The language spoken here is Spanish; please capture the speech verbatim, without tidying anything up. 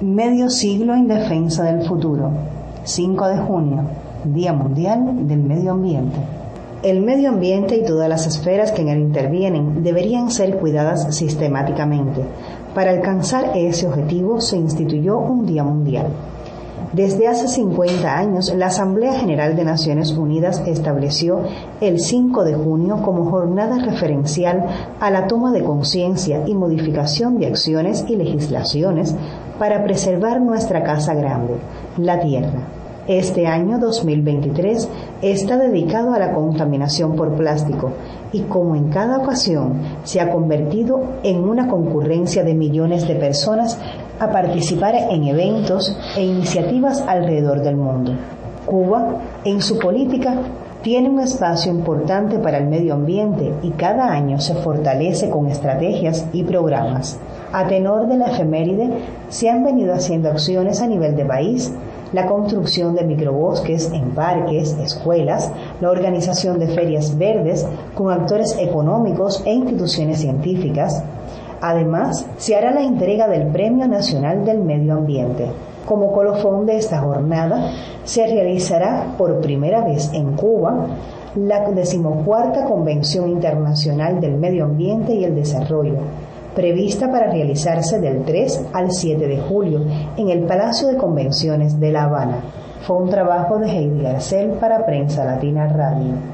Medio siglo en defensa del futuro. cinco de junio, Día Mundial del Medio Ambiente. El medio ambiente y todas las esferas que en él intervienen deberían ser cuidadas sistemáticamente. Para alcanzar ese objetivo se instituyó un Día Mundial. Desde hace cincuenta años, la Asamblea General de Naciones Unidas estableció el cinco de junio como jornada referencial a la toma de conciencia y modificación de acciones y legislaciones para preservar nuestra casa grande, la Tierra. Este año dos mil veintitrés está dedicado a la contaminación por plástico y, como en cada ocasión, se ha convertido en una concurrencia de millones de personas a participar en eventos e iniciativas alrededor del mundo. Cuba, en su política, tiene un espacio importante para el medio ambiente y cada año se fortalece con estrategias y programas. A tenor de la efeméride, se han venido haciendo acciones a nivel de país: la construcción de microbosques en parques, escuelas, la organización de ferias verdes con actores económicos e instituciones científicas. Además, se hará la entrega del Premio Nacional del Medio Ambiente. Como colofón de esta jornada, se realizará por primera vez en Cuba la decimocuarta Convención Internacional del Medio Ambiente y el Desarrollo, prevista para realizarse del tres al siete de julio en el Palacio de Convenciones de La Habana. Fue un trabajo de Heidi Garcel para Prensa Latina Radio.